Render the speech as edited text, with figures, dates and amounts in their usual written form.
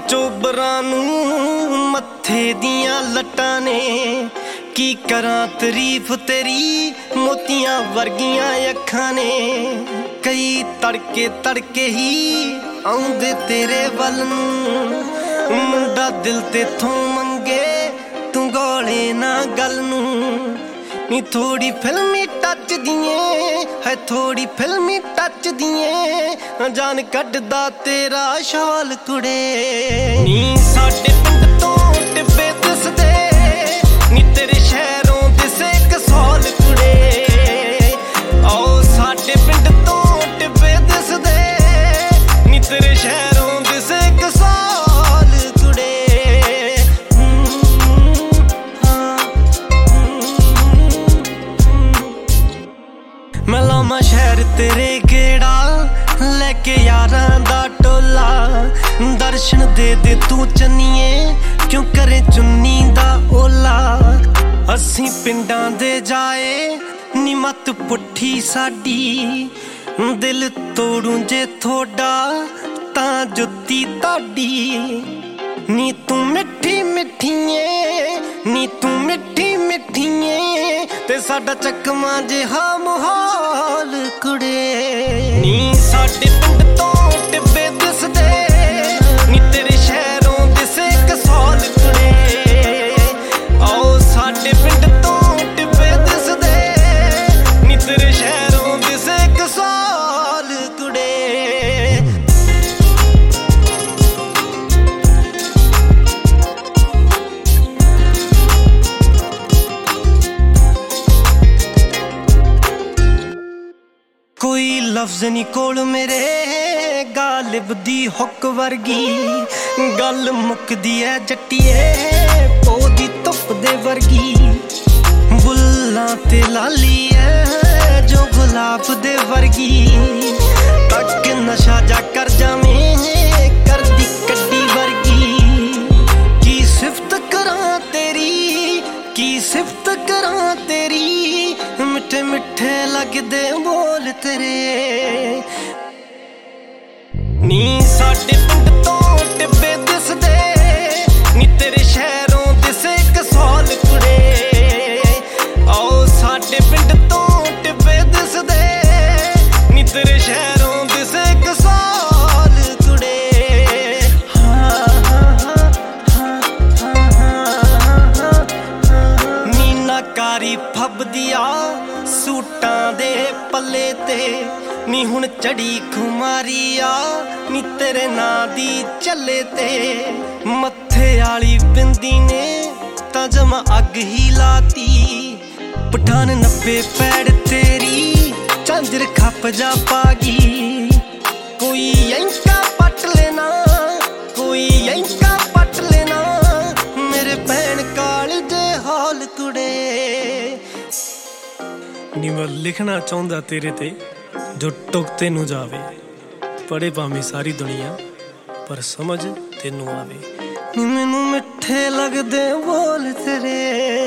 चोबरां नूं मत्थे दियां लट्टां ने की करां तारीफ तेरी मोतियां वर्गियां अखां ने। कई तड़के तड़के ही आउंदे तेरे वल नूं मुंडा दिल तेथों मंगे तू गौले ना गल नूं। नी थोड़ी फिल्मी टच दिए है थोड़ी फिल्मी टच दिए जान कड्डदा तेरा शाल कुड़े। नी साडे पिंड तो टिब्बे दिसदे नी तेरे शहरों दिसे कसौल कुड़े। आओ साडे पिंड तो टिब्बे दिसदे नी तेरे शहरों दिसे कसौल कुड़े। मैं लामा शहर तेरे गेड़ा लेके यारां दा टोला। दर्शन दे दे तू चन्निए क्यों करे चुन्नी दा ओला। असीं पिंडां दे जाए नी मत पुट्ठी साडी दिल तोड़ू जे थोड़ा तां जुत्ती ताडी। नी तू मिठी मिठिए नी तू मिठी मिठिए ते साडा चकमा जिहा माहौल कुड़े। नी साडे पिंड तो टिब्बे दिसदे नी तेरे शहरों दिसे कसौल कुड़े। आओ साडे पिंड तो टिब्बे दिसदे नी तेरे शहरों दिसे कसौल कुड़े। कोई लफ्ज नी कोल मेरे गालिब दी हुक वर्गी गल मुकदी है जट्टिए पो दी धुप दे वर्गी। बुल्लां ते लाली है जो गुलाब दे वर्गी तक नशा जा कर जावें कर दी कड्डी वर्गी। की सिफत करां तेरी की सिफत करां तेरी मिठे मिठे लगदे बोल तेरे। नी साडे पिंड तो टिब्बे दिसदे नी तेरे शहरों दिसे कसौल कुड़े। आओ साडे पिंड तो टिब्बे दिसदे नी तेरे शहरों दिसे कसौल कुड़े। मीनाकारी फबदिया सूटां दे पल्ले ते नी हुण चढ़ी खुमारिया नी तेरे नां दी चले ते। मत्थे आली बिंदी ने तां जमा अग ही लाती पठान नब्बे पैड़ तेरी झांजर खप जा पागी। कोई एंका पट लेना कोई एंका पट लेना मेरे भैन काल दे हाल कुड़े। नी मैं लिखना चाहुंदा तेरे ते जो टुक तेनू जावे पढ़े भावें सारी दुनिया पर समझ तेनू आवे। नी मैनू मिठे लगदे बोल तेरे।